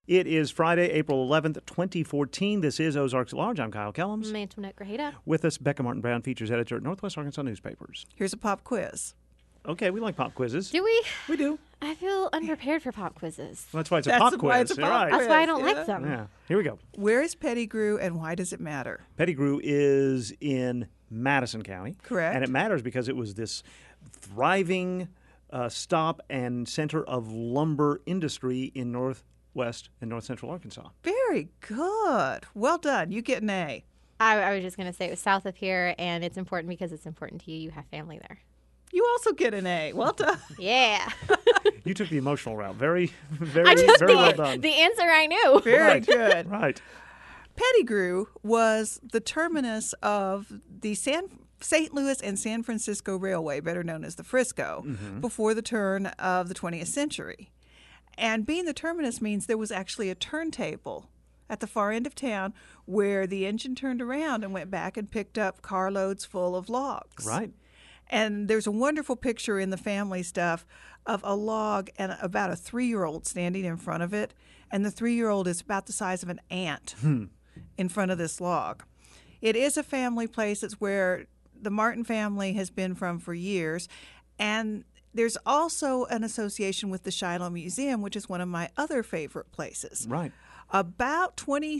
It is Friday, April 11th, 2014. This is Ozarks at Large. I'm Kyle Kellums. I'm Antoinette Grajeda. With us, Becca Martin Brown, features editor at Northwest Arkansas Newspapers. Here's a pop quiz. Okay, we like pop quizzes. Do we? We do. I feel unprepared for pop quizzes. Well, that's why it's a That's pop why quiz. it's a pop Right. quiz. That's why I don't Yeah. like them. Yeah. Here we go. Where is Pettigrew and why does it matter? Pettigrew is in Madison County. Correct. And it matters because it was this thriving stop and center of lumber industry in northwest and north central Arkansas. Very good. Well done. You get an A. I was just going to say it was south of here, and it's important because it's important to you. You have family there. You also get an A. Well done. Yeah. You took the emotional route. Very, very, I just very well done. the answer I knew. Very Right. good. Right. Pettigrew was the terminus of the St. Louis and San Francisco Railway, better known as the Frisco, before the turn of the 20th century. And being the terminus means there was actually a turntable at the far end of town where the engine turned around and went back and picked up carloads full of logs. Right. And there's a wonderful picture in the family stuff of a log and about a 3-year-old standing in front of it. And the 3-year-old is about the size of an ant in front of this log. It is a family place. It's where the Martin family has been from for years. And there's also an association with the Shiloh Museum, which is one of my other favorite places. Right. About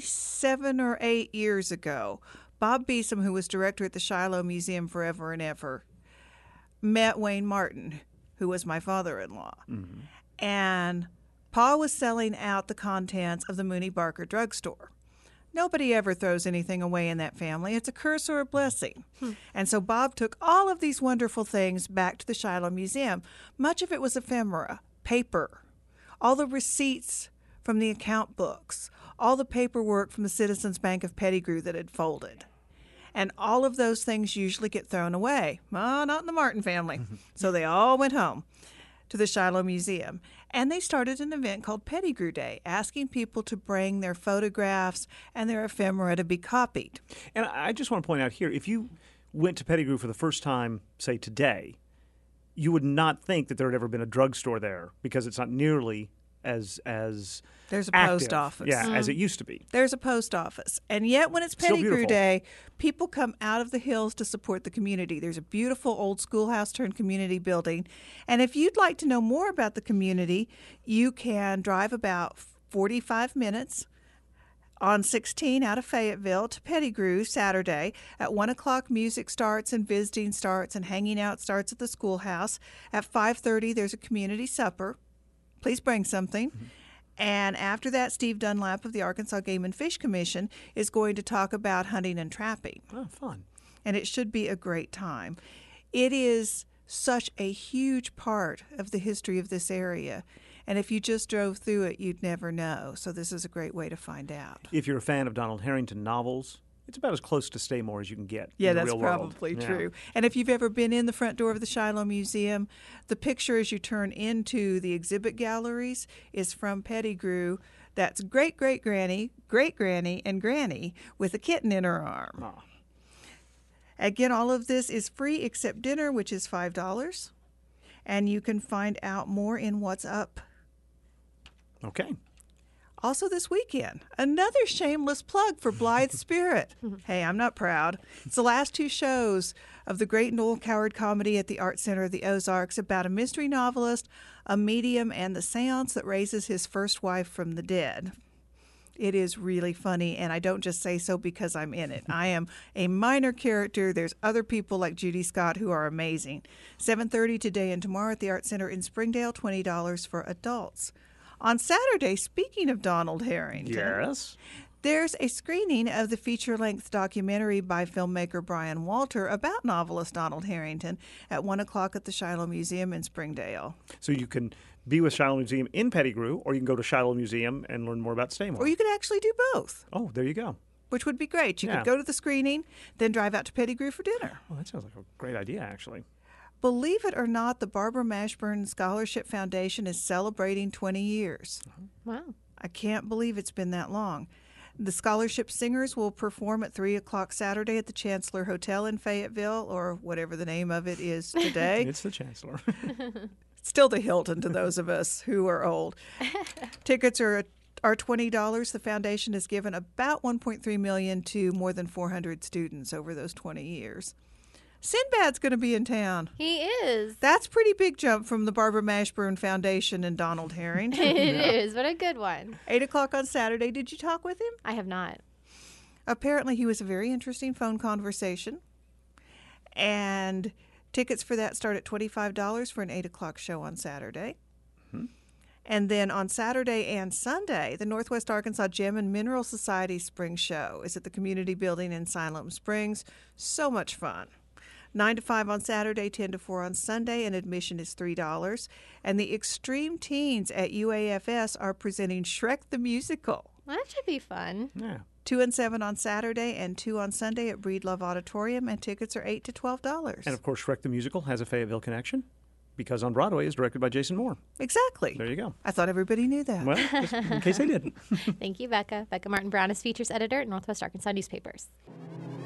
27 or 8 years ago, Bob Beeson, who was director at the Shiloh Museum forever and ever, met Wayne Martin, who was my father-in-law. And Pa was selling out the contents of the Mooney Barker drugstore. Nobody ever throws anything away in that family. It's a curse or a blessing. And so Bob took all of these wonderful things back to the Shiloh Museum. Much of it was ephemera, paper, all the receipts from the account books, all the paperwork from the Citizens Bank of Pettigrew that had folded. And all of those things usually get thrown away. Well, not in the Martin family. So they all went home to the Shiloh Museum. And they started an event called Pettigrew Day, asking people to bring their photographs and their ephemera to be copied. And I just want to point out here, if you went to Pettigrew for the first time, say today, you would not think that there had ever been a drugstore there because it's not nearly as There's a active, post office. as it used to be. There's a post office. And yet when it's Still Pettigrew beautiful. Day, people come out of the hills to support the community. There's a beautiful old schoolhouse turned community building. And if you'd like to know more about the community, you can drive about 45 minutes on 16 out of Fayetteville to Pettigrew Saturday. At 1 o'clock, music starts and visiting starts and hanging out starts at the schoolhouse. At 5:30, there's a community supper. Please bring something. And after that, Steve Dunlap of the Arkansas Game and Fish Commission is going to talk about hunting and trapping. Oh, fun. And it should be a great time. It is such a huge part of the history of this area. And if you just drove through it, you'd never know. So this is a great way to find out. If you're a fan of Donald Harrington novels, it's about as close to Staymore as you can get Yeah, in the that's real world. probably Yeah. true. And if you've ever been in the front door of the Shiloh Museum, the picture as you turn into the exhibit galleries is from Pettigrew. That's great-great-granny, great-granny, and granny with a kitten in her arm. Oh. Again, all of this is free except dinner, which is $5. And you can find out more in What's Up. Okay. Also this weekend, another shameless plug for Blithe Spirit. Hey, I'm not proud. It's the last 2 shows of the Great Noel Coward comedy at the Art Center of the Ozarks about a mystery novelist, a medium, and the seance that raises his first wife from the dead. It is really funny, and I don't just say so because I'm in it. I am a minor character. There's other people like Judy Scott who are amazing. 7:30 today and tomorrow at the Art Center in Springdale, $20 for adults. On Saturday, speaking of Donald Harrington, Yes. there's a screening of the feature-length documentary by filmmaker Brian Walter about novelist Donald Harrington at 1 o'clock at the Shiloh Museum in Springdale. So you can be with Shiloh Museum in Pettigrew, or you can go to Shiloh Museum and learn more about Staymore. Or you could actually do both, Oh, there you go. which would be great. You Yeah. could go to the screening, then drive out to Pettigrew for dinner. Well, that sounds like a great idea, actually. Believe it or not, the Barbara Mashburn Scholarship Foundation is celebrating 20 years. Wow. I can't believe it's been that long. The scholarship singers will perform at 3 o'clock Saturday at the Chancellor Hotel in Fayetteville, or whatever the name of it is today. It's the Chancellor. Still the Hilton to those of us who are old. Tickets are our $20, the foundation has given about $1.3 million to more than 400 students over those 20 years. Sinbad's going to be in town. He is. That's a pretty big jump from the Barbara Mashburn Foundation and Donald Harrington. It is. What a good one. 8 o'clock on Saturday. Did you talk with him? I have not. Apparently, he was a very interesting phone conversation. And tickets for that start at $25 for an 8 o'clock show on Saturday. And then on Saturday and Sunday, the Northwest Arkansas Gem and Mineral Society Spring Show is at the Community Building in Siloam Springs. So much fun. 9 to 5 on Saturday, 10 to 4 on Sunday, and admission is $3. And the Extreme Teens at UAFS are presenting Shrek the Musical. That should be fun. Yeah. 2 and 7 on Saturday and 2 on Sunday at Breedlove Auditorium, and tickets are $8 to $12. And of course, Shrek the Musical has a Fayetteville connection because On Broadway is directed by Jason Moore. Exactly. There you go. I thought everybody knew that. Well, just in case they didn't. Thank you, Becca. Becca Martin Brown is features editor at Northwest Arkansas Newspapers.